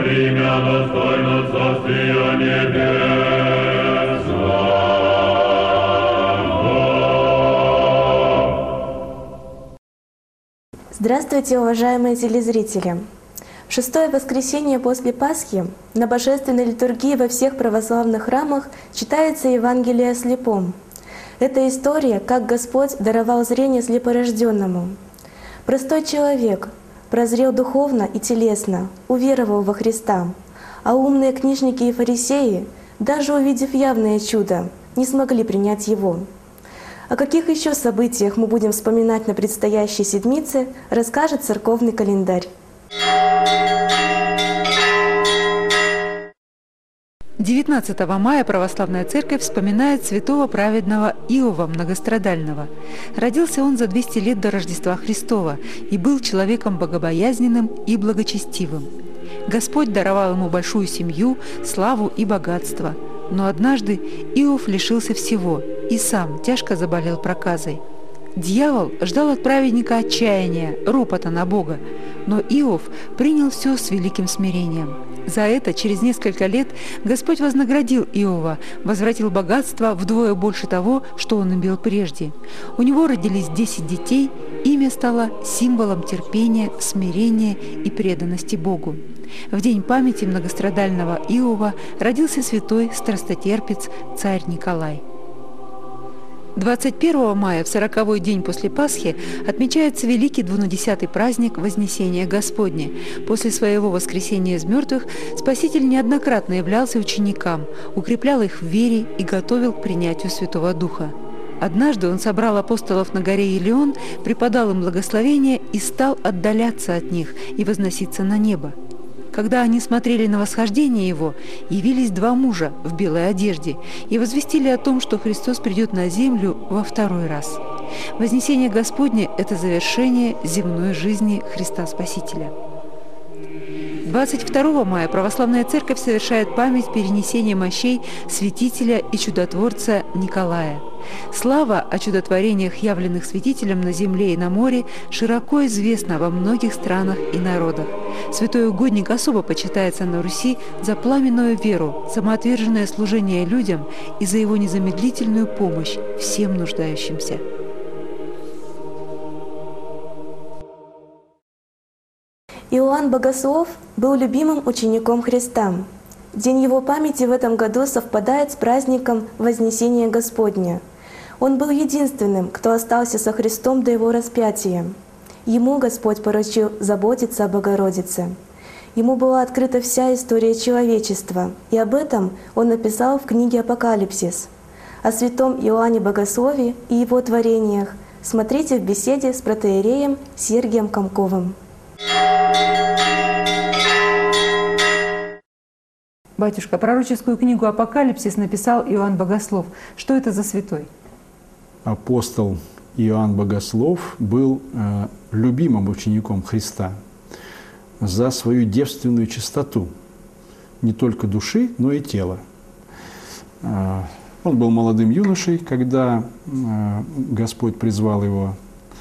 имя достойно Царствия Небесного. Здравствуйте, уважаемые телезрители! В шестое воскресенье после Пасхи на божественной литургии во всех православных храмах читается Евангелие о слепом. Это история, как Господь даровал зрение слепорожденному. Простой человек прозрел духовно и телесно, уверовал во Христа, а умные книжники и фарисеи, даже увидев явное чудо, не смогли принять его. О каких еще событиях мы будем вспоминать на предстоящей седмице, расскажет церковный календарь. 19 мая православная церковь вспоминает святого праведного Иова Многострадального. Родился он за 200 лет до Рождества Христова и был человеком богобоязненным и благочестивым. Господь даровал ему большую семью, славу и богатство. Но однажды Иов лишился всего и сам тяжко заболел проказой. Дьявол ждал от праведника отчаяния, ропота на Бога, но Иов принял все с великим смирением. За это через несколько лет Господь вознаградил Иова, возвратил богатство вдвое больше того, что он имел прежде. У него родились 10 детей, имя стало символом терпения, смирения и преданности Богу. В день памяти многострадального Иова родился святой страстотерпец царь Николай. 21 мая, в 40-й день после Пасхи, отмечается великий двунадесятый праздник Вознесения Господне. После своего воскресения из мертвых Спаситель неоднократно являлся ученикам, укреплял их в вере и готовил к принятию Святого Духа. Однажды он собрал апостолов на горе Елеон, преподал им благословение и стал отдаляться от них и возноситься на небо. Когда они смотрели на восхождение его, явились два мужа в белой одежде и возвестили о том, что Христос придет на землю во второй раз. Вознесение Господне – это завершение земной жизни Христа Спасителя. 22 мая православная церковь совершает память перенесения мощей святителя и чудотворца Николая. Слава о чудотворениях, явленных святителем на земле и на море, широко известна во многих странах и народах. Святой угодник особо почитается на Руси за пламенную веру, самоотверженное служение людям и за его незамедлительную помощь всем нуждающимся. Иоанн Богослов был любимым учеником Христа. День его памяти в этом году совпадает с праздником Вознесения Господня. Он был единственным, кто остался со Христом до его распятия. Ему Господь поручил заботиться о Богородице. Ему была открыта вся история человечества, и об этом он написал в книге «Апокалипсис». О святом Иоанне Богослове и его творениях смотрите в беседе с протоиереем Сергием Комковым. Батюшка, пророческую книгу «Апокалипсис» написал Иоанн Богослов. Что это за святой? Апостол Иоанн Богослов был любимым учеником Христа за свою девственную чистоту не только души, но и тела. Он был молодым юношей, когда Господь призвал его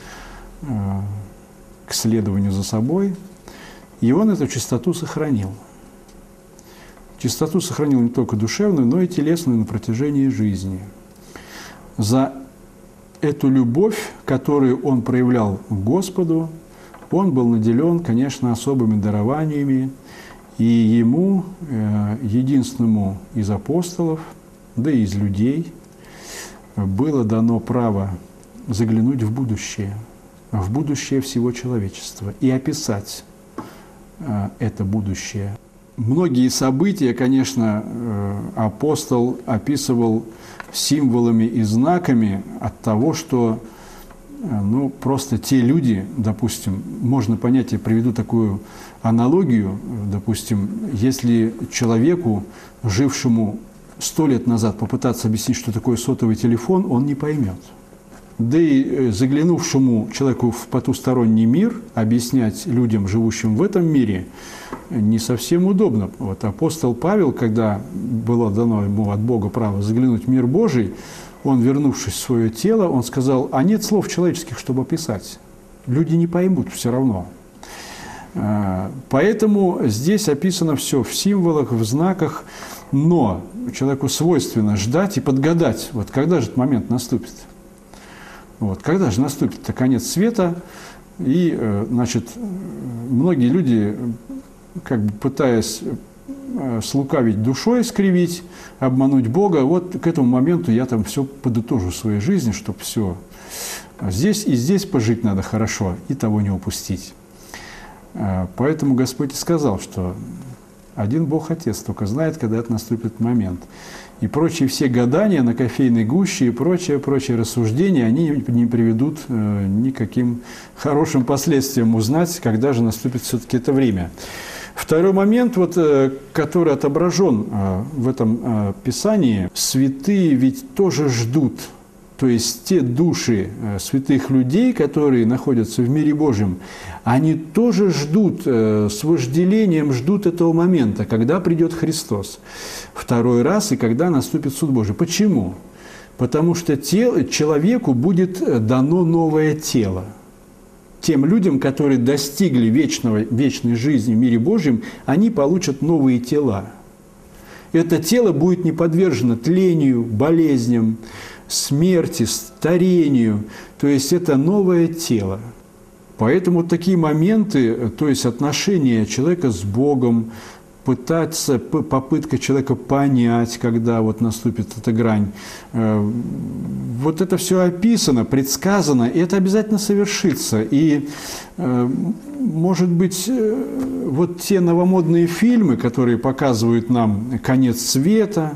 к следованию за собой, и он эту чистоту сохранил. Чистоту сохранил не только душевную, но и телесную на протяжении жизни. За эту любовь, которую он проявлял к Господу, он был наделен, конечно, особыми дарованиями, и ему, единственному из апостолов, да и из людей, было дано право заглянуть в будущее всего человечества и описать это будущее. Многие события, конечно, апостол описывал символами и знаками от того, что просто те люди, допустим, можно понять, я приведу такую аналогию, допустим, если человеку, жившему 100 лет назад, попытаться объяснить, что такое сотовый телефон, он не поймет. Да и заглянувшему человеку в потусторонний мир объяснять людям, живущим в этом мире, не совсем удобно. Вот апостол Павел, когда было дано ему от Бога право заглянуть в мир Божий, он, вернувшись в свое тело, он сказал: а нет слов человеческих, чтобы описать. Люди не поймут все равно. Поэтому здесь описано все в символах, в знаках, но человеку свойственно ждать и подгадать, вот когда же этот момент наступит. Вот, когда же наступит конец света, и, значит, многие люди, как бы пытаясь слукавить душой, скривить, обмануть Бога, вот к этому моменту я там все подытожу в своей жизни, чтобы все здесь и здесь пожить надо хорошо, и того не упустить. Поэтому Господь и сказал, что один Бог Отец только знает, когда это наступит момент. И прочие все гадания на кофейной гуще и прочие рассуждения, они не приведут никаким хорошим последствиям узнать, когда же наступит все-таки это время. Второй момент, вот, который отображен в этом Писании, святые ведь тоже ждут. То есть те души святых людей, которые находятся в мире Божьем, они тоже ждут, с вожделением ждут этого момента, когда придет Христос второй раз и когда наступит суд Божий. Почему? Потому что человеку будет дано новое тело. Тем людям, которые достигли вечной жизни в мире Божьем, они получат новые тела. Это тело будет не подвержено тлению, болезням, смерти, старению. То есть это новое тело. Поэтому такие моменты, то есть отношения человека с Богом, попытка человека понять, когда вот наступит эта грань, вот это все описано, предсказано, и это обязательно совершится. И, может быть, вот те новомодные фильмы, которые показывают нам конец света,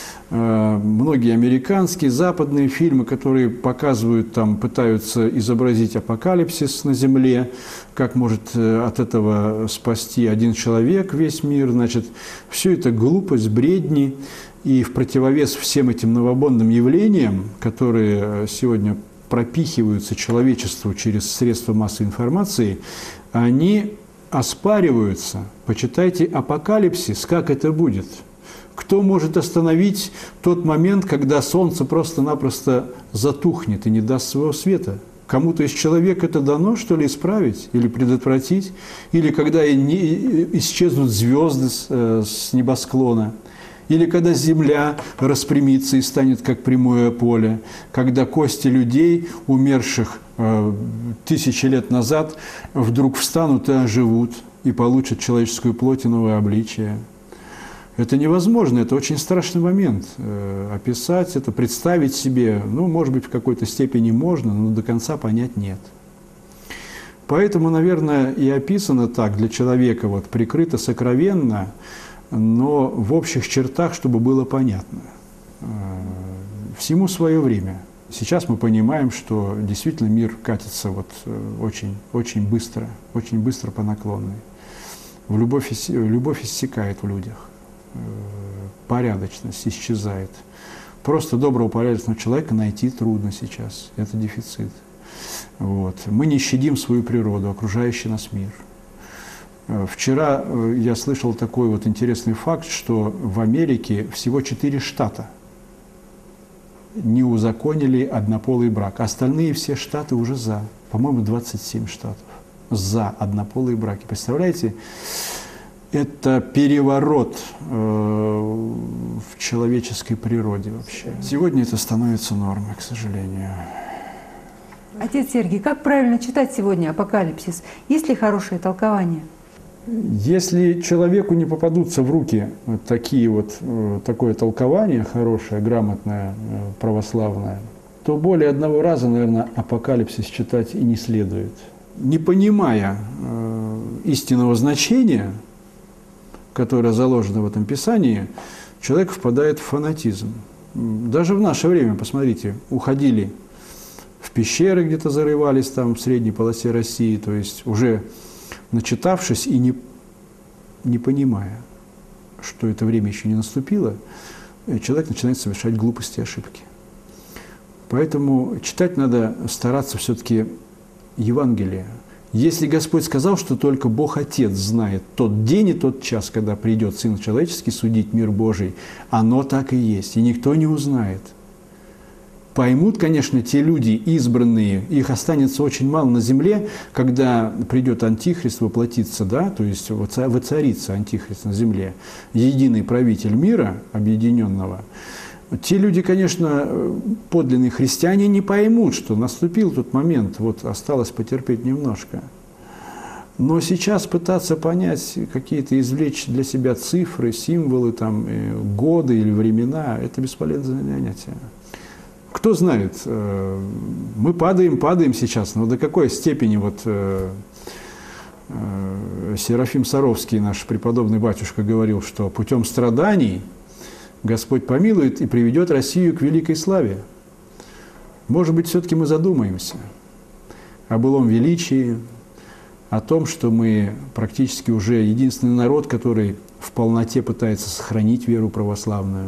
многие американские, западные фильмы, которые показывают, там, пытаются изобразить апокалипсис на Земле, как может от этого спасти один человек весь мир, значит, все это глупость, бредни, и в противовес всем этим новомодным явлениям, которые сегодня пропихиваются человечеству через средства массовой информации, они оспариваются. Почитайте «Апокалипсис», как это будет. Кто может остановить тот момент, когда солнце просто-напросто затухнет и не даст своего света? Кому-то из человека это дано, что ли, исправить или предотвратить? Или когда исчезнут звезды с небосклона? Или когда земля распрямится и станет как прямое поле? Когда кости людей, умерших тысячи лет назад, вдруг встанут и оживут, и получат человеческую плоть и новое обличие? Это невозможно, это очень страшный момент. Описать это, представить себе, ну, может быть, в какой-то степени можно, но до конца понять нет. Поэтому, наверное, и описано так для человека, вот, прикрыто сокровенно, но в общих чертах, чтобы было понятно. Всему свое время. Сейчас мы понимаем, что действительно мир катится вот очень быстро по наклонной. Любовь иссякает в людях. Порядочность исчезает. Просто доброго, порядочного человека найти трудно сейчас. Это дефицит. Вот. Мы не щадим свою природу, окружающий нас мир. Вчера я слышал такой вот интересный факт, что в Америке всего 4 штата не узаконили однополый брак. Остальные все штаты уже за. По-моему, 27 штатов за однополые браки. Представляете? Это переворот в человеческой природе вообще. Сегодня это становится нормой, к сожалению. Отец Сергий, как правильно читать сегодня Апокалипсис? Есть ли хорошее толкование? Если человеку не попадутся в руки такое толкование хорошее, грамотное, православное, то более одного раза, наверное, Апокалипсис читать и не следует. Не понимая истинного значения, которое заложено в этом Писании, человек впадает в фанатизм. Даже в наше время, посмотрите, уходили в пещеры, где-то зарывались там в средней полосе России, то есть уже начитавшись и не понимая, что это время еще не наступило, человек начинает совершать глупости и ошибки. Поэтому читать надо стараться все-таки Евангелие. Если Господь сказал, что только Бог Отец знает тот день и тот час, когда придет Сын Человеческий судить мир Божий, оно так и есть, и никто не узнает. Поймут, конечно, те люди избранные, их останется очень мало на земле, когда придет Антихрист воплотиться, да, то есть воцарится Антихрист на земле, единый правитель мира объединенного. Те люди, конечно, подлинные христиане не поймут, что наступил тот момент, вот осталось потерпеть немножко. Но сейчас пытаться понять, какие-то извлечь для себя цифры, символы, там, годы или времена, это бесполезное занятие. Кто знает, мы падаем сейчас, но до какой степени вот Серафим Саровский, наш преподобный батюшка, говорил, что путем страданий Господь помилует и приведет Россию к великой славе. Может быть, все-таки мы задумаемся о былом величии, о том, что мы практически уже единственный народ, который в полноте пытается сохранить веру православную,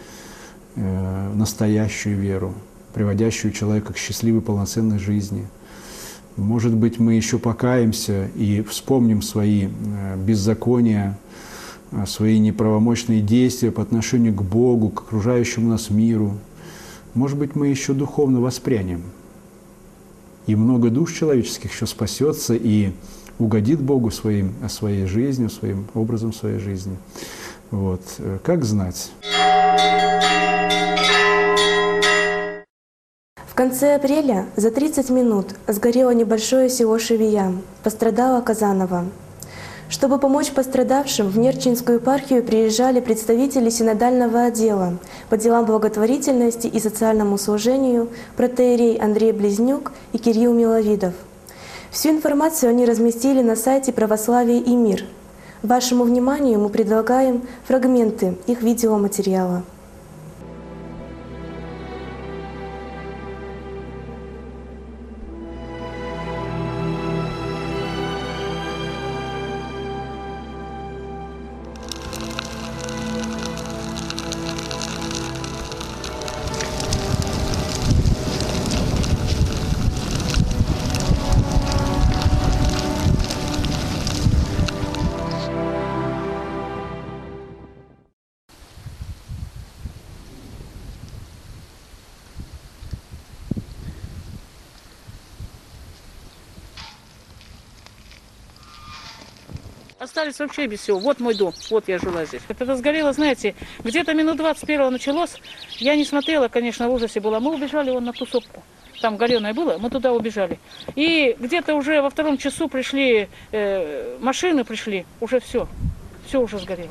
настоящую веру, приводящую человека к счастливой полноценной жизни. Может быть, мы еще покаемся и вспомним свои беззакония, свои неправомочные действия по отношению к Богу, к окружающему нас миру. Может быть, мы еще духовно воспрянем. И много душ человеческих еще спасется и угодит Богу своей жизнью, своим образом своей жизни. Вот. Как знать? В конце апреля за 30 минут сгорело небольшое село Шевия, пострадала Казанова. Чтобы помочь пострадавшим, в Нерчинскую епархию приезжали представители синодального отдела по делам благотворительности и социальному служению протоиерей Андрей Близнюк и Кирилл Миловидов. Всю информацию они разместили на сайте «Православие и мир». Вашему вниманию мы предлагаем фрагменты их видеоматериала. Остались вообще без всего. Вот мой дом, вот я жила здесь. Это сгорело, знаете, где-то минут 21 началось. Я не смотрела, конечно, в ужасе была. Мы убежали вон на тусовку. Там галеное было, мы туда убежали. И где-то уже во 2 часу пришли, машины пришли, уже все уже сгорело.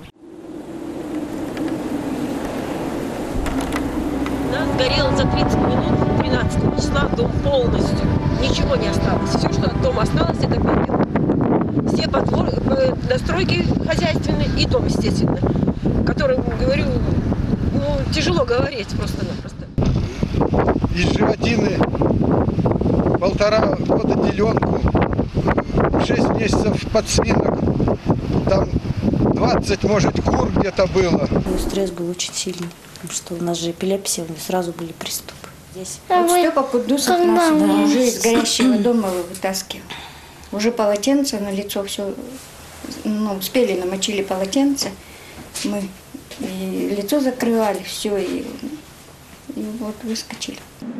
Да, сгорело за 30 минут 13 числа дом полностью. Ничего не осталось. Все, что от дома осталось, это пепел. Все настройки хозяйственные и дом, естественно, который, говорю, ну, тяжело говорить просто-напросто. Из животины 1,5 года деленку, 6 месяцев подсвинок, там 20, может, кур где-то было. Стресс был очень сильный, потому что у нас же эпилепсия, сразу были приступы. Здесь вот Степа Кудусов нас уже из горящего дома вытаскивал. Уже полотенце на лицо все, ну, успели, намочили полотенце, мы и лицо закрывали, все, и вот выскочили.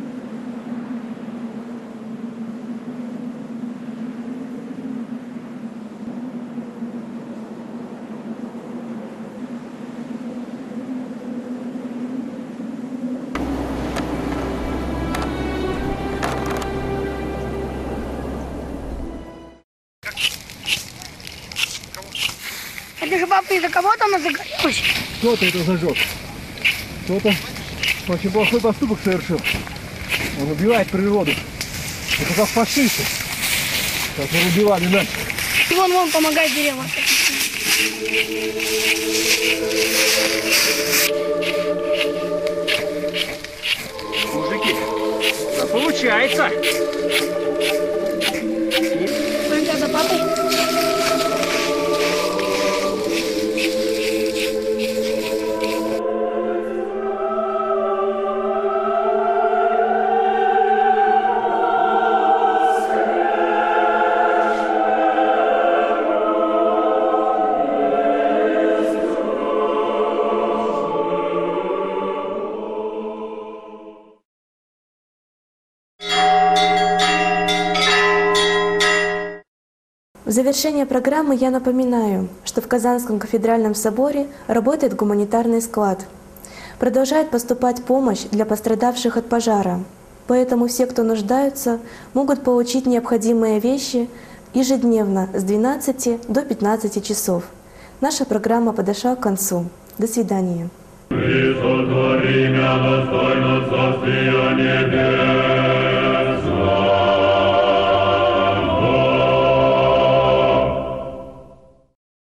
Это же, папа, из-за кого-то она загорелась? Кто-то это зажег. Кто-то очень плохой поступок совершил. Он убивает природу. Это как фашисты, которые убивали нас. И вон помогает дерево. Мужики, да получается. Только за папой. завершение программы я напоминаю, что в Казанском кафедральном соборе работает гуманитарный склад. Продолжает поступать помощь для пострадавших от пожара. Поэтому все, кто нуждаются, могут получить необходимые вещи ежедневно с 12 до 15 часов. Наша программа подошла к концу. До свидания. Присотвори мя достойно царствия небес.